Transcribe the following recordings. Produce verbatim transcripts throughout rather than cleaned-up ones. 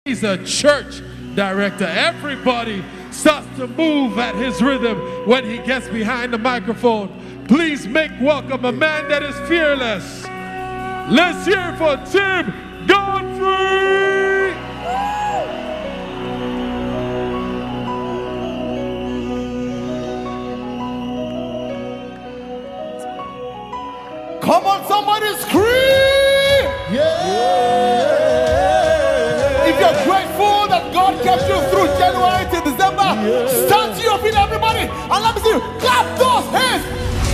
He's a church director. Everybody starts to move at his rhythm when he gets behind the microphone. Please make welcome a man that is fearless. Let's hear it for Tim Godfrey. Come on, somebody scream! Yeah! If you're grateful that God kept you through January to December, yeah, stand to your feet, everybody, and let me see you clap those hands!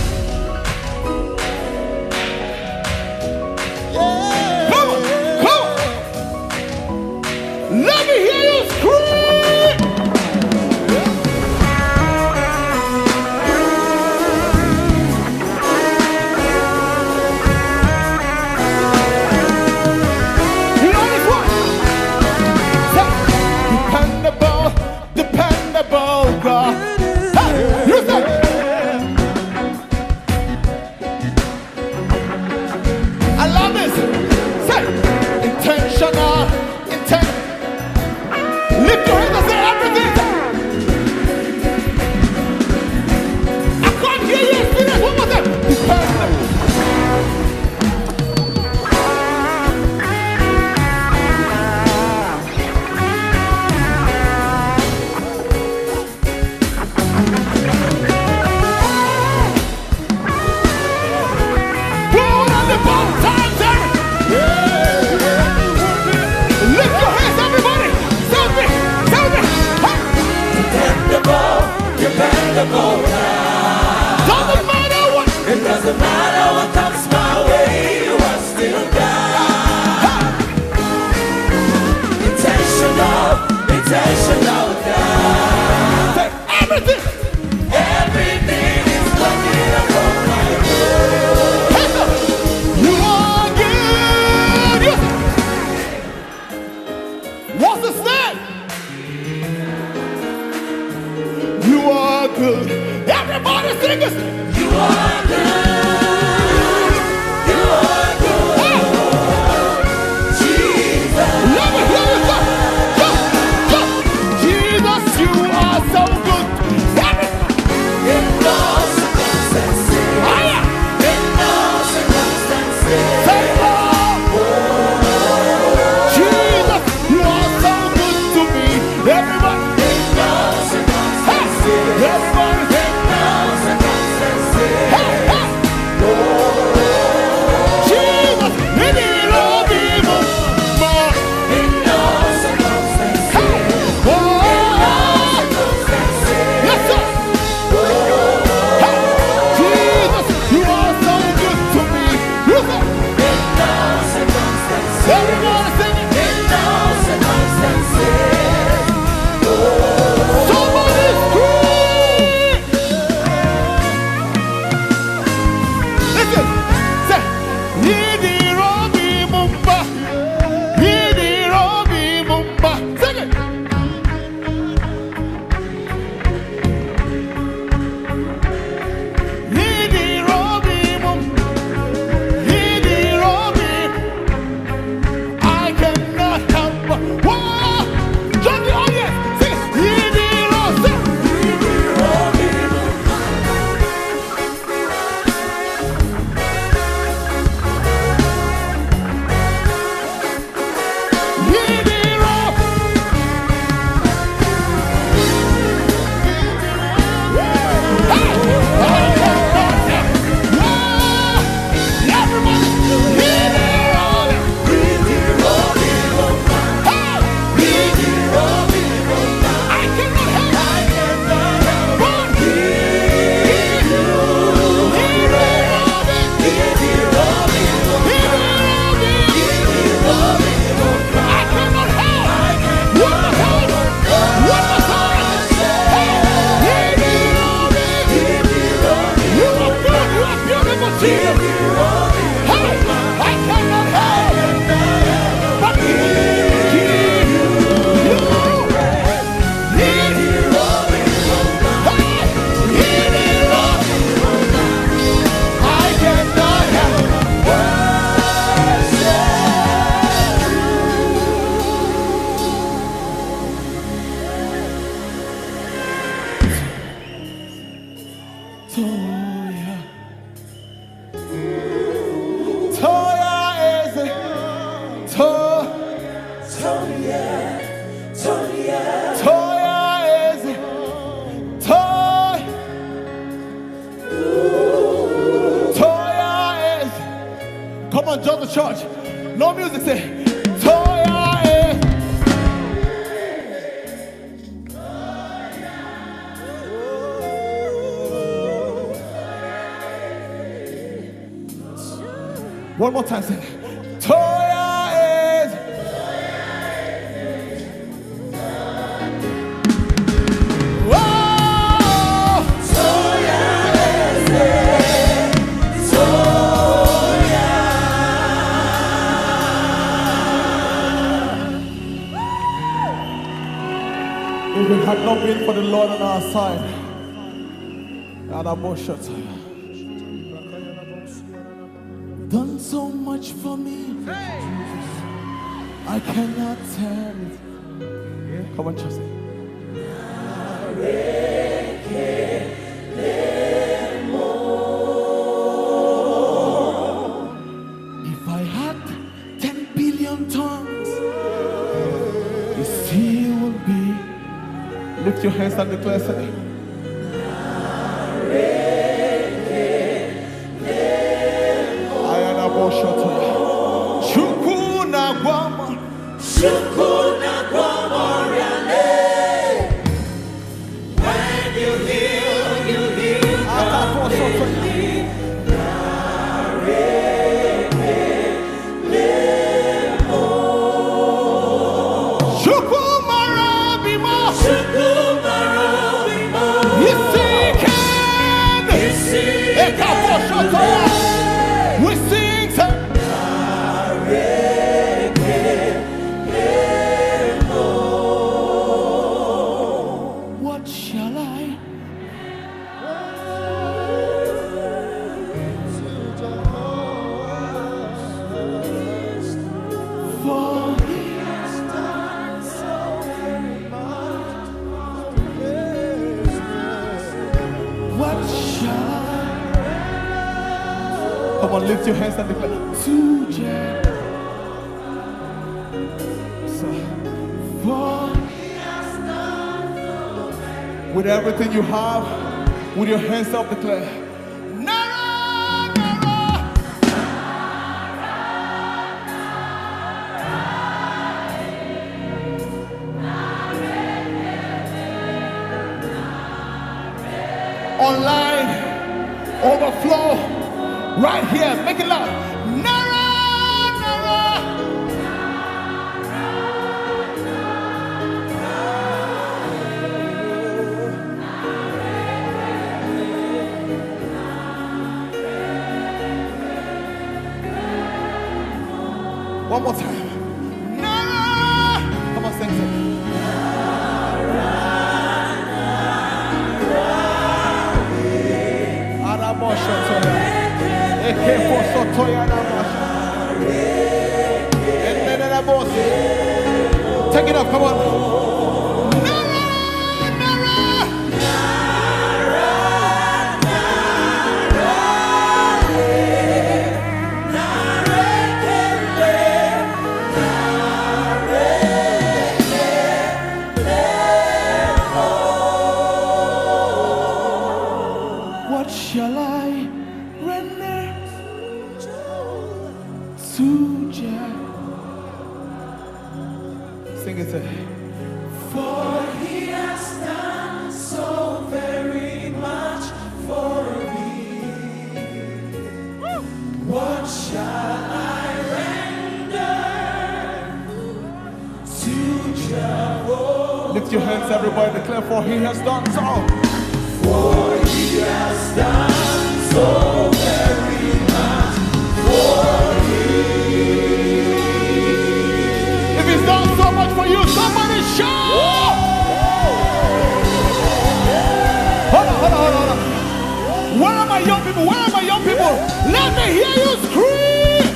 Yeah! Come on! Come on! Let me hear you scream! Doesn't matter what, it doesn't matter what comes my way, you are still God. Intentional, intentional God. Say everything, everything is working out for my good. You are good. What's his name? You are good. Everybody sing this. You are good. You are good. Hey. Jesus. Let me hear you go. Go. Go. Jesus, you are so good. In no circumstances. Oh, yeah. In no circumstances. Say oh. Jesus, you are so good to me. Everybody. In no circumstances. Hey. Everybody. Hey, hey. Toya is Toy. Toya is. Come on, join the church. No music, say Toya is. One more time, say Toya is. Whoa! Toya is. Toya. If it had not been for the Lord on our side, and our bullshit. Done so much for me, I cannot tell it. Come on, trust it. If I had ten billion tongues, it still will be. Lift your hands and declare, say, Shukuna Guama, Shukuna Guama, when you heal, you heal. Shukumarabima, Shukumarabima, Yisiken, Yisiken. We sing, sir. What shall I? For he has done so very much. What shall I? Come on, lift your hands and declare. To Jah. For he has done so very much. With everything you have, with your hands up, declare. Nara, Nara. Online, overflow. Right here, make it loud. Nara, Nara. One more time. Nara. Come on, sing it. Arabosha. Take it up, come on. Nara, Nara. What shall I render to Jah? Sing it, say. For he has done so very much for me. What shall I render to Jah? Lift your hands, everybody, declare, for he has done so. For he has done so very much for me. If he's done so much for you, somebody shout! Hold on, hold on, hold on, hold on. Where are my young people? Where are my young people? Let me hear you scream!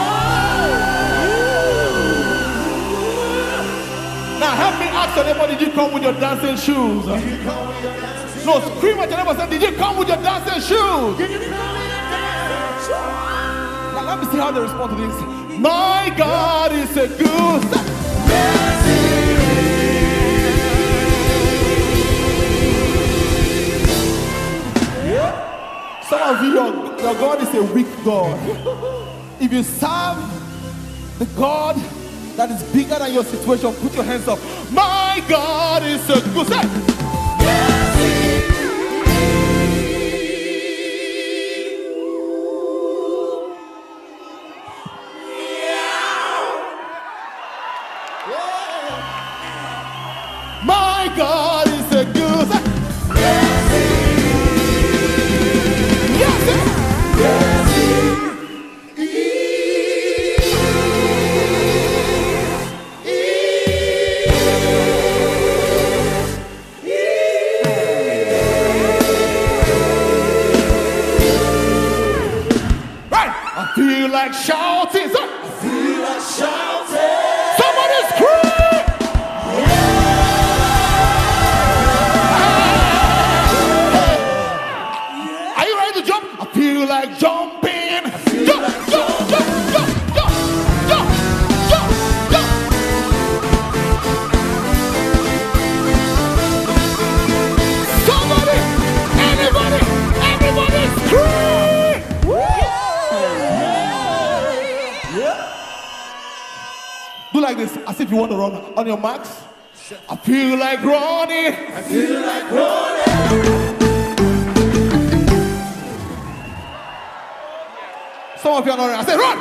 Now help me ask your neighbor, did you come with your dancing shoes? No, scream at your neighbor, say, did you come with your dancing shoes? Now let me see how they respond to this. My God is a good. Some of you, your, your God is a weak God. If you serve the God that is bigger than your situation, put your hands up. My God is a good God. My God is a good God. Feel like shouting. I feel like shouting. Somebody scream. Yeah. Are you ready to jump? I feel like jumping. I feel jump, like jump, jump, jump, jump, jump, jump, jump. Somebody, anybody, everybody scream. Do like this, as if you want to run. On your marks. I feel like running. I feel like running. Some of you are not running. I say run.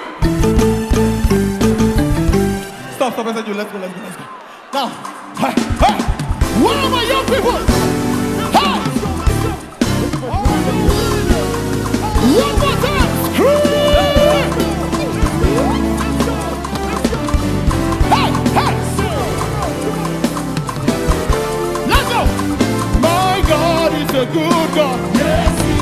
Stop, stop. I said you. Let's go, let's go, let's go. Now, hey, hey. What are my young people? Hey. One more time. Scream. A good God. Yes, He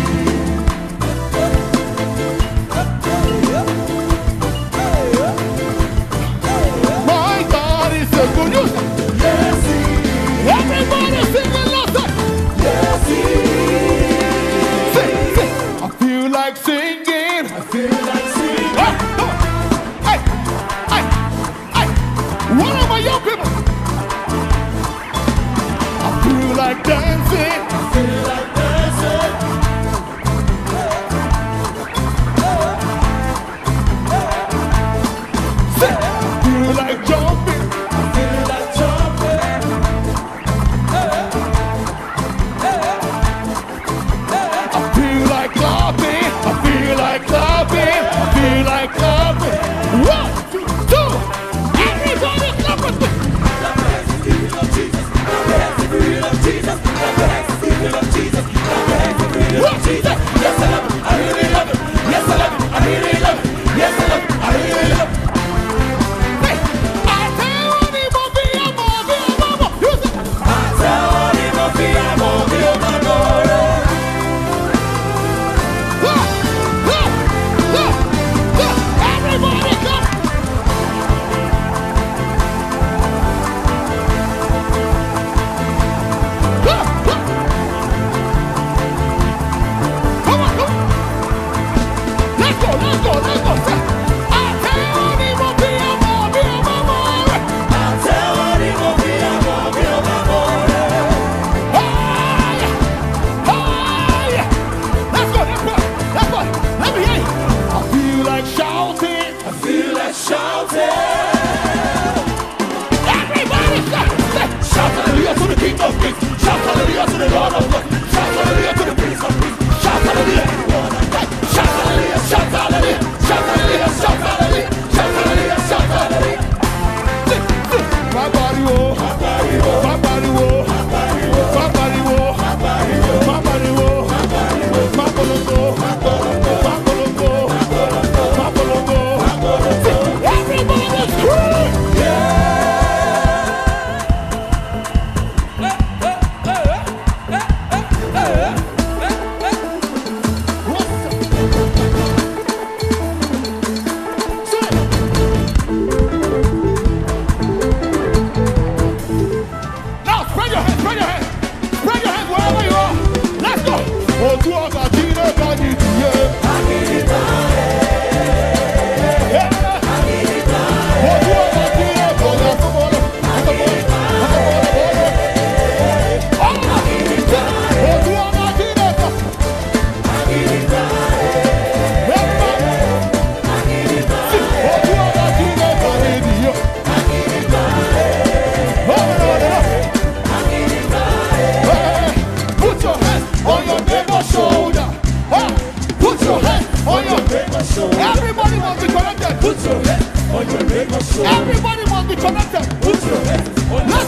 my God is a good God. Yes, He everybody sing it loud. Yes, He sing, sing. I feel like singing. I feel like singing. Hey, come on. Hey, hey, hey. What are my young people? I feel like dancing.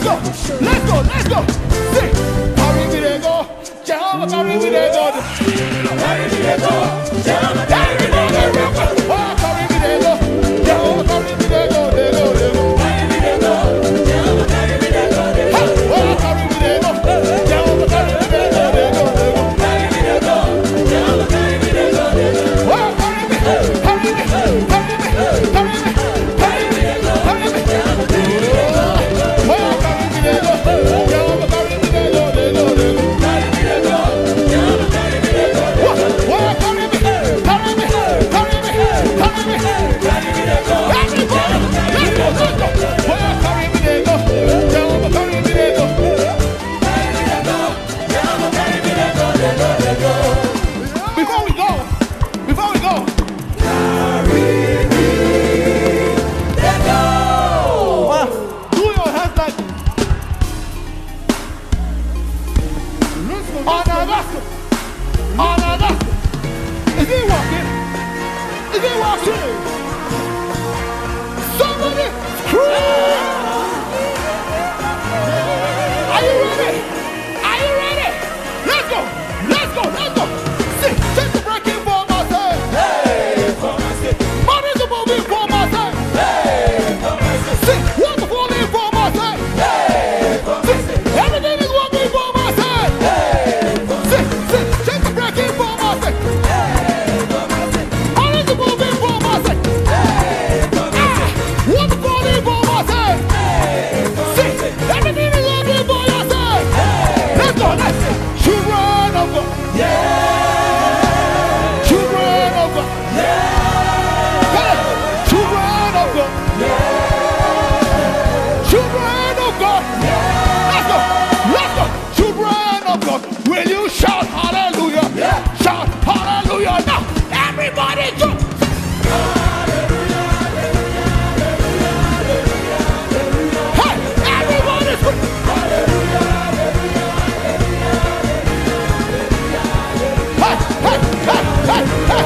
go, let's go, let's go. Sing. Carry me there go. Jehovah, carry me there go. Carry me there go. Jehovah, carry me there go. Oh, carry me there go. Jehovah, carry me there go. There go, there go. Carry me there go. Jehovah, carry me there go. Oh, carry me there go. Jehovah, carry me there go. There go, there go. Carry me there go. Jehovah, carry me there go. There go. Oh, carry me, carry me, carry me, carry me, carry me, carry me, carry me. Oh, carry me there go. Jehovah, carry me there go. There go, there go. Carry me there go. Jehovah, carry me there go. Oh, carry me, carry me, carry me, carry me, carry me there go. Everybody, let's go, let's go. Oh, carry me there go. Jehovah, carry me there go. Carry me there go. Jehovah, carry me there go. There go, there go. Before we go, before we go, carry me there go. Do your hands like another, another. Is he walking? Is he walking? Somebody scream! Are you ready? Are you ready? Let's go! Let's go! Let's go! See, take the breaking for myself. Hey, for myself. Money's a moving for myself. Hey, for myself. See, wonderful in for myself. Hey, for myself. Everything is working for myself. Hey, for myself. See, see, take the breaking for myself. Hey, for myself. Money's a moving for myself. Hey, for myself. Ah, wonderful in for myself. Hey, for see, everything is working for yourself. Hey, let's go, let's go. Children of God. Yeah. Children of God. Yeah. Hey, children of God. Yeah. Children of God. Yeah. Let's go. Let's go. Children of God. Will you shout hallelujah? Yeah. Shout hallelujah now. Everybody jump. Hey, everybody scream. Hey, hey, hey, hey, hey.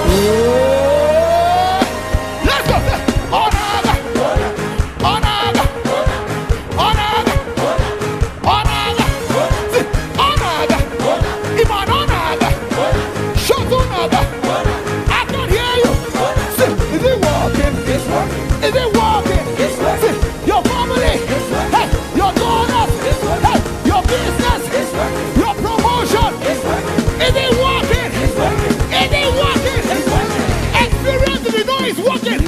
Oh, let's go. Onaga. Onaga. Onaga. Onaga. See, Onaga. Iman Onaga. Shout Onaga. I can hear you. See, is it walking? It's working. Is it walking? It's working. See, your family. It's working. Hey, your daughters. It's working. Hey, your business. It's working. Your promotion. It's working. Is it working? It's working. Is it working? It's working. Experience if you know it's working.